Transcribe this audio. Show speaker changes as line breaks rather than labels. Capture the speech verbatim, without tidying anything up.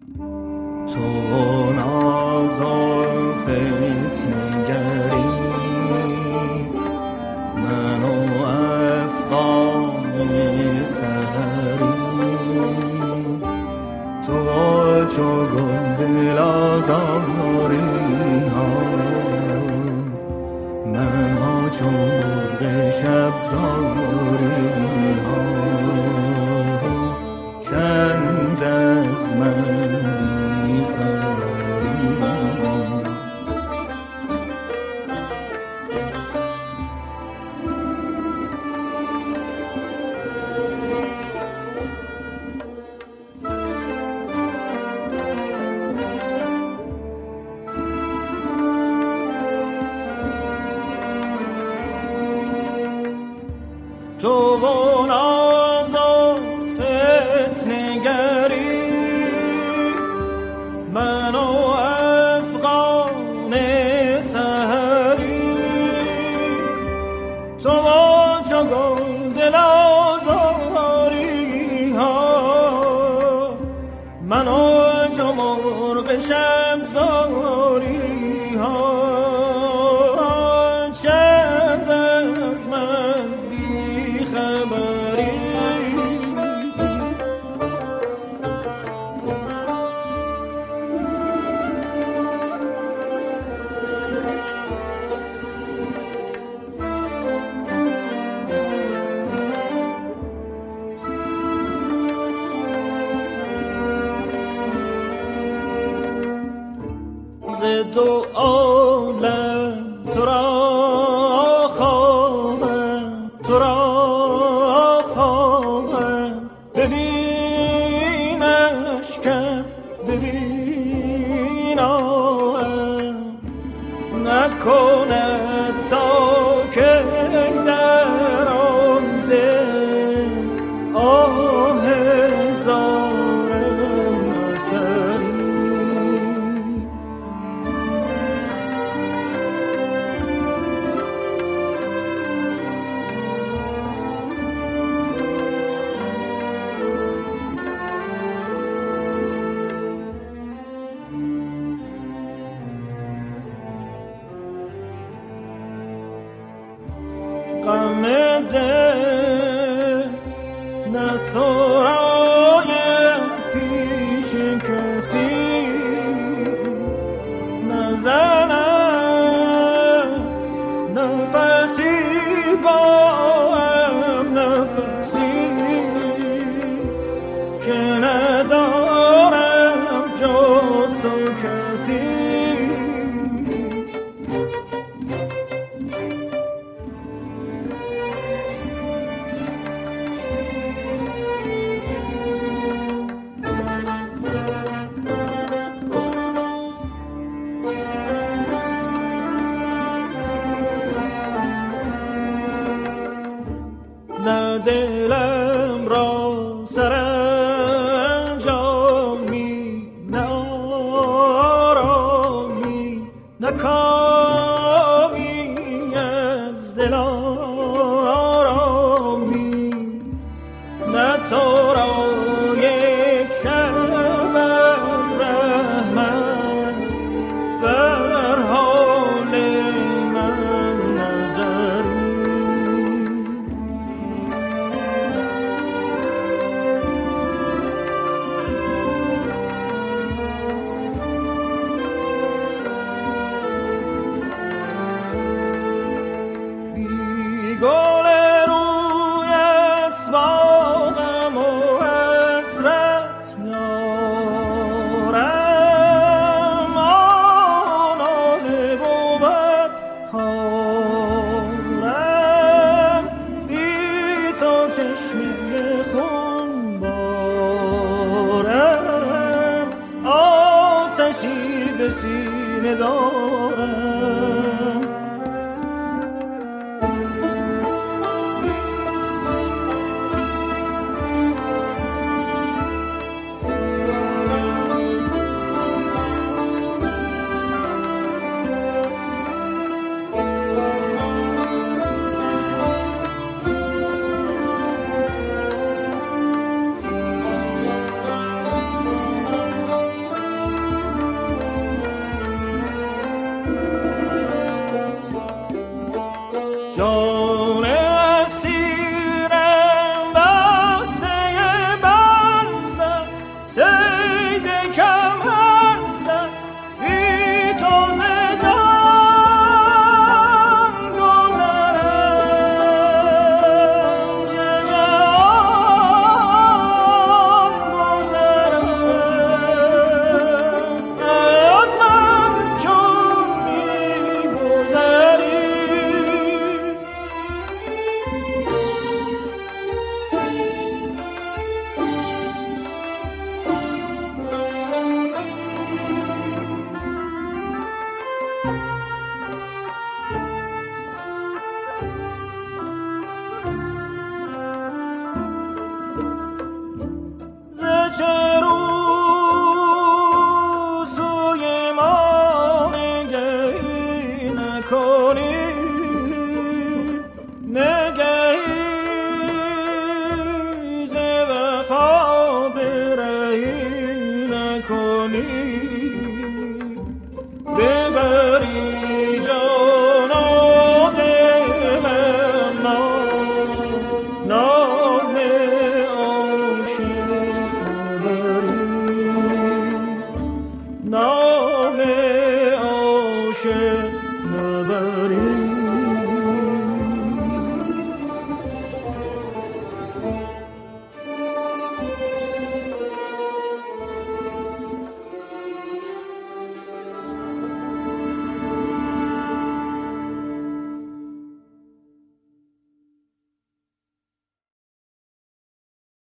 تو ناز و فتنگری من و افغانی سهری تو چو گل دل آزاری ها من چو مرغ شب زاری ها چند از من بی خبری تو و ناز و فتنگری من و افغان سهری تو و چو گل دل آزاری ها من و چو مرغ شب زاری ها چند از من بی خبری ز دو عالم تو را خواهم تو را خواهم ببینش کم ببینم نکند تا که در آن دل آه هزارم نظری غم دل نسترایم پیش کسی نزنم نفسی با هم نفسی که ندارم جز تو کسی نه دلم را سرانجامی نه آرامی نه کامی از دل آرامی نه تو را یک شب از رحمت بر حال من نظری گل رویت باغم و حسرت یارم آن آله بود کارم بی تو چشمه خون بارم آتشی به سینه دارم باشه